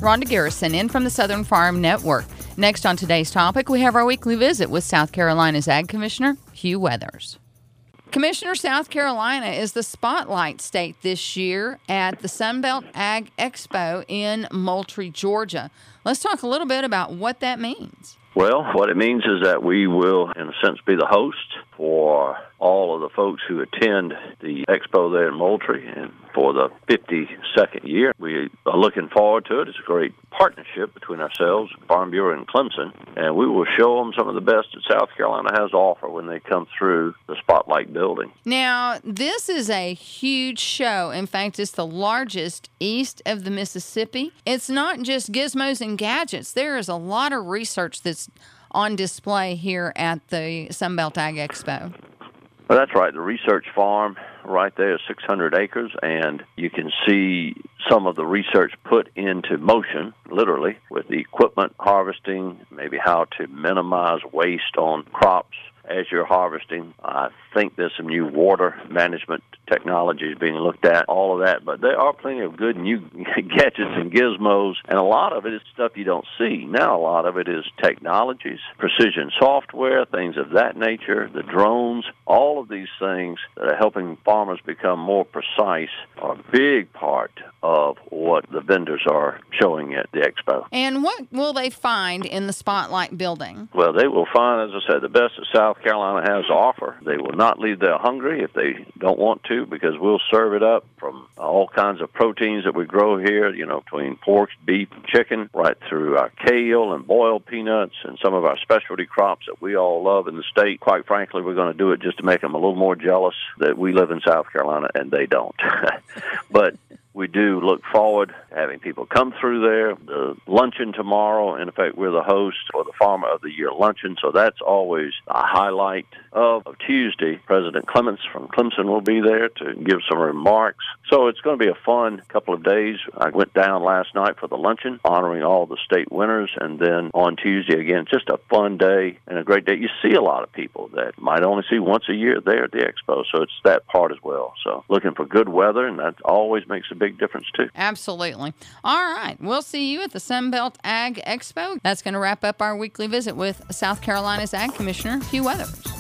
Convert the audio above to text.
Rhonda Garrison in from the Southern Farm Network. Next on today's topic, we have our weekly visit with South Carolina's Ag Commissioner, Hugh Weathers. Commissioner, South Carolina is the spotlight state this year at the Sunbelt Ag Expo in Moultrie, Georgia. Let's talk a little bit about what that means. Well, what it means is that we will, in a sense, be the host for all of the folks who attend the expo there in Moultrie, and for the 52nd year. We are looking forward to it. It's a great partnership between ourselves, Farm Bureau, and Clemson, and we will show them some of the best that South Carolina has to offer when they come through the Spotlight building. Now, this is a huge show. In fact, it's the largest east of the Mississippi. It's not just gizmos and gadgets. There is a lot of research that's on display here at the Sunbelt Ag Expo. Well, that's right. The research farm right there is 600 acres, and you can see some of the research put into motion, literally, with the equipment harvesting, maybe how to minimize waste on crops as you're harvesting. I think there's some new water management technologies being looked at, all of that, but there are plenty of good new gadgets and gizmos, and a lot of it is stuff you don't see. Now a lot of it is technologies, precision software, things of that nature, the drones, all of these things that are helping farmers become more precise are a big part of what the vendors are showing at the expo. And what will they find in the Spotlight building? Well, they will find, as I said, the best that South Carolina has to offer. They will not leave there hungry if they don't want to, because we'll serve it up from all kinds of proteins that we grow here, between pork, beef, and chicken, right through our kale and boiled peanuts and some of our specialty crops that we all love in the state. Quite frankly, we're going to do it just to make them a little more jealous that we live in South Carolina and they don't. But we do look forward to having people come through there. The luncheon tomorrow, in effect, we're the host for the Farmer of the Year luncheon, so that's always a highlight of Tuesday. President Clements from Clemson will be there to give some remarks. So it's going to be a fun couple of days. I went down last night for the luncheon, honoring all the state winners, and then on Tuesday, again, just a fun day and a great day. You see a lot of people that might only see once a year there at the expo, so it's that part as well. So looking for good weather, and that always makes a big difference too. Absolutely. All right. We'll see you at the Sunbelt Ag Expo. That's going to wrap up our weekly visit with South Carolina's Ag Commissioner, Hugh Weathers.